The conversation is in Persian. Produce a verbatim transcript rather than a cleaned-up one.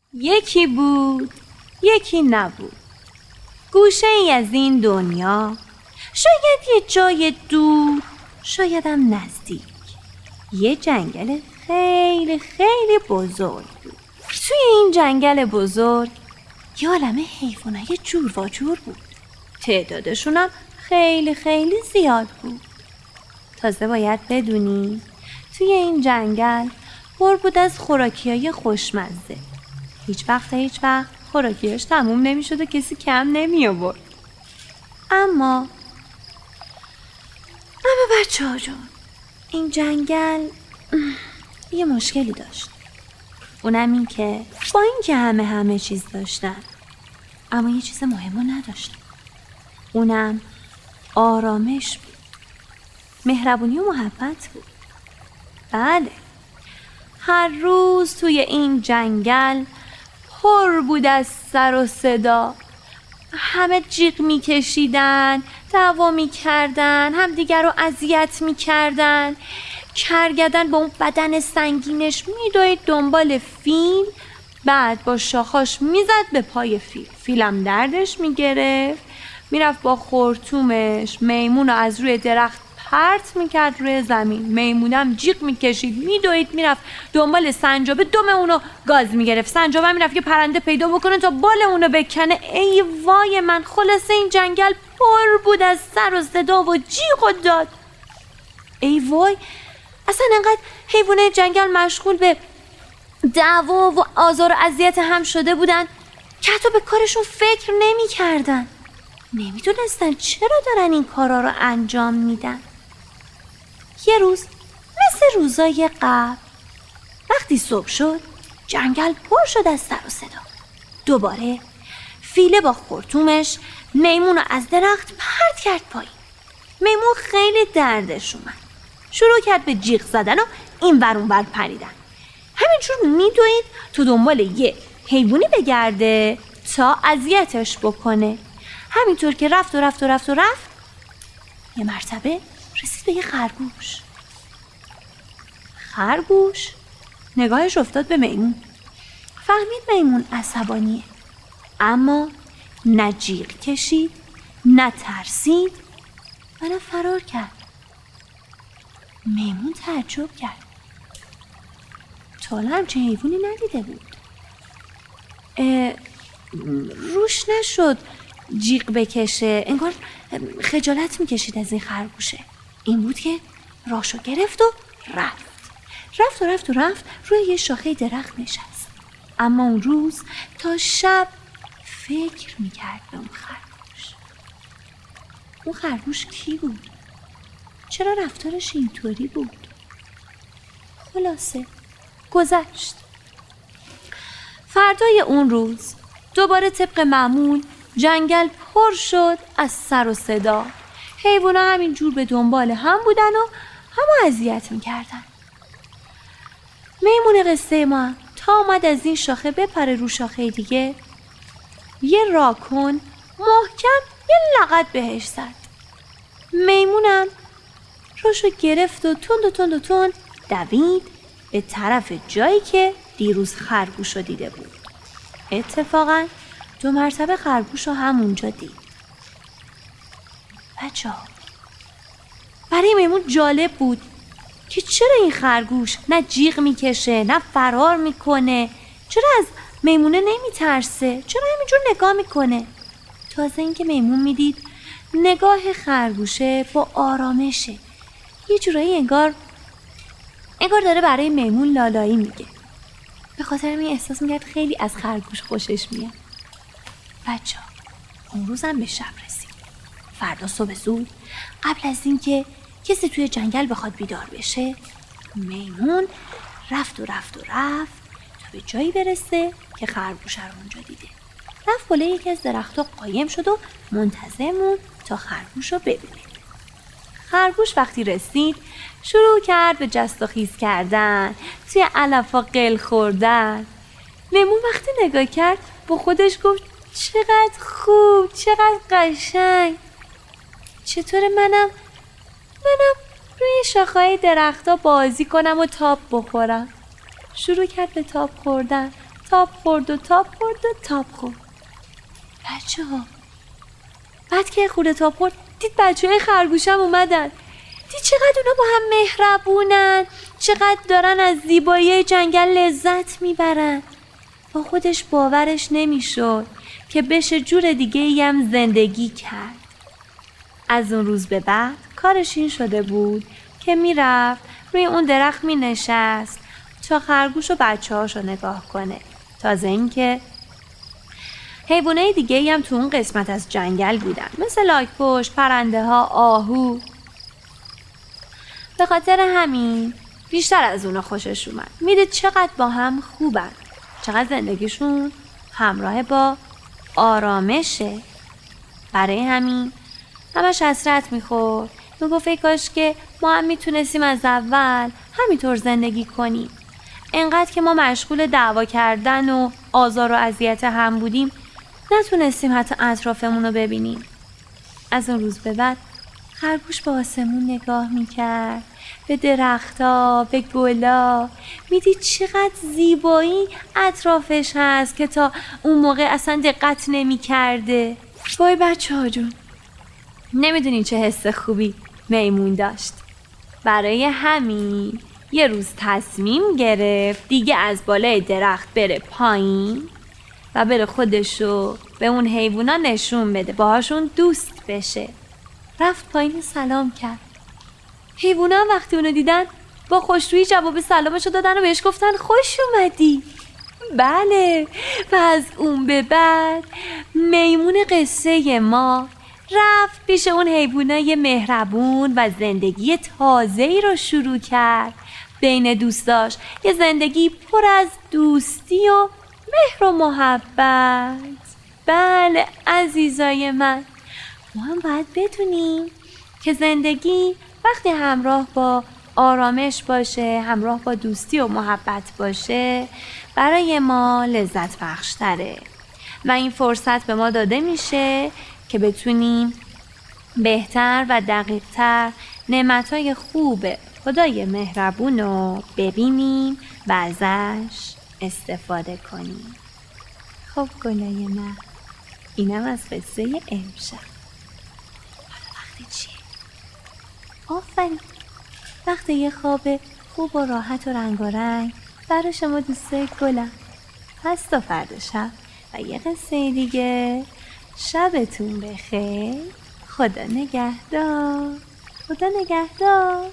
یکی بود، یکی نبود. گوشه ای از این دنیا، شاید یه جای دور، شایدم نزدیک، یه جنگل خیلی خیلی بزرگ بود. توی این جنگل بزرگ یه عالمه حیوانای جور و جور بود. تعدادشونم خیلی خیلی زیاد بود. تازه باید بدونی توی این جنگل پر بود از خوراکیای خوشمزه. هیچ وقت هیچ وقت خوراکیاش تموم نمیشد و کسی کم نمی آورد. اما اما بچه ها جون، این جنگل یه مشکلی داشت. اونم این که با این که همه همه چیز داشتن، اما یه چیز مهمو نداشتن. اونم آرامش بود، مهربونی و محبت بود. بله، هر روز توی این جنگل پر بود از سر و صدا. همه جیغ میکشیدن، دعوا میکردن، همدیگر رو اذیت میکردن. کرگدن با اون بدن سنگینش میدوید دنبال فیل، بعد با شاخاش میزد به پای فیل. فیلم دردش میگرفت، میرفت با خرطومش میمون رو از روی درخت پرت میکرد روی زمین. میمونم جیغ میکشید، میدوید، میرفت دنبال سنجابه، دم اونو گاز میگرفت. سنجابه میرفت یه پرنده پیدا بکنه تا بال اونو بکنه. ای وای من، خلاصه این جنگل پر بود از سر و صدا و جیغ و داد. ای وای، اصلا انقدر حیوانات جنگل مشغول به دعوا و آزار و اذیت هم شده بودن که حتی به کارشون فکر نمی کردن. نمیدونستن چرا دارن این کارا رو انجام میدن. یه روز مثل روزای قبل، وقتی صبح شد، جنگل پر شد از سر و صدا. دوباره فیله با خرطومش میمون رو از درخت پرت کرد پایین. میمون خیلی دردش اومد، شروع کرد به جیغ زدن و این ور اون ور پریدن. همینجور میدوید تو دنبال یه حیوانی بگرده تا اذیتش بکنه. همینطور که رفت و رفت و رفت و رفت یه مرتبه رسید به یه خرگوش. خرگوش نگاهش افتاد به میمون. فهمید میمون عصبانیه، اما نه جیغ کشید، نه ترسید و نه فرار کرد. میمون تعجب کرد. تا حالا همچین حیوانی ندیده بود. روش نشد جیغ بکشه، انگار خجالت میکشید از این خرگوشه. این بود که راشو گرفت و رفت رفت و رفت و رفت روی یه شاخه درخت نشست. اما اون روز تا شب فکر میکرد به اون خرگوش. اون خرگوش کی بود؟ چرا رفتارش اینطوری بود؟ خلاصه گذشت. فردای اون روز دوباره طبق معمول جنگل پر شد از سر و صدا. حیوونا همین جور به دنبال هم بودن و همه اذیت میکردن. میمون قصه ما تا اومد از این شاخه بپره رو شاخه دیگه، یه راکون محکم یه لغت بهش زد. میمونم روشو گرفت و تند و تند و تند دوید به طرف جایی که دیروز خرگوش رو دیده بود. اتفاقاً دو مرتبه خرگوش رو همونجا دید. بچه ها، برای میمون جالب بود که چرا این خرگوش نه جیغ میکشه نه فرار میکنه، چرا از میمونه نمیترسه، چرا همینجور نگاه میکنه. تازه اینکه میمون میدید نگاه خرگوشه با آرامشه، یه جورایی انگار انگار داره برای میمون لالایی میگه. به خاطر این احساس میکرد خیلی از خرگوش خوشش میاد. بچه ها، اون روزم به شب رسید. فردا صبح زود قبل از اینکه کسی توی جنگل بخواد بیدار بشه، میمون رفت و رفت و رفت تا به جایی برسه که خرگوش رو اونجا دیده. رفت بالا یکی از درخت‌ها قایم شد و منتظر موند تا خرگوش رو ببینه. خرگوش وقتی رسید شروع کرد به جست و خیز کردن، توی علفا قل خوردن. میمون وقتی نگاه کرد با خودش گفت چقدر خوب، چقدر قشنگ. چطور منم منم روی شاخه‌های درخت‌ها بازی کنم و تاب بخورم. شروع کرد به تاب خوردن. تاب خورد و تاب خورد و تاب خورد. بچه ها بعد که خورده تاب خورد دید بچه های خرگوشم اومدن. دید چقدر اونا با هم مهربونن، چقدر دارن از زیبایی جنگل لذت میبرن. با خودش باورش نمیشد که بشه جور دیگه ای هم زندگی کرد. از اون روز به بعد کارش این شده بود که میرفت روی اون درخت مینشست تا خرگوش و بچه هاشو نگاه کنه. تازه این که حیوانای دیگه ای هم تو اون قسمت از جنگل بودن، مثل لاک‌پشت، پرنده ها، آهو. به خاطر همین بیشتر از اونا خوشش اومد. میدید چقدر با هم خوبن، چقدر زندگیشون همراه با آرامشه. برای همین همش حسرت میخورد. میگفت ای کاش که ما هم میتونستیم از اول همینطور زندگی کنیم. انقدر که ما مشغول دعوا کردن و آزار و اذیت هم بودیم نتونستیم حتی اطرافمون رو ببینیم. از اون روز به بعد خرگوش به آسمون نگاه میکرد، به درختها، به گلا. میدید چقدر زیبایی اطرافش هست که تا اون موقع اصلا دقت نمیکرده. وای بچه ها جون، نمیدونین چه حس خوبی میمون داشت. برای همین یه روز تصمیم گرفت دیگه از بالای درخت بره پایین و بره خودشو به اون حیوونا نشون بده، باهاشون دوست بشه. رفت پایین سلام کرد. حیوونا وقتی اونو دیدن با خوشرویی جواب سلامشو دادن و بهش گفتن خوش اومدی. بله، و از اون به بعد میمون قصه ما رفت پیش اون حیوانای مهربون و زندگی تازه‌ای رو شروع کرد. بین دوستاش یه زندگی پر از دوستی و مهر و محبت. بله عزیزای من، ما هم باید بدونیم که زندگی وقتی همراه با آرامش باشه، همراه با دوستی و محبت باشه، برای ما لذت بخشتره و این فرصت به ما داده میشه که بتونیم بهتر و دقیقتر نعمتهای خوب خدای مهربون رو ببینیم و ازش استفاده کنیم. خب گلای من، اینم از قصه امشب. حالا وقت چیه؟ آفرین، وقت یه خواب خوب و راحت و رنگارنگ برای شما دوستای گلم. پس تا فردا شب و یه قصه دیگه. شبتون بخیر. خدا نگهدار. خدا نگهدار.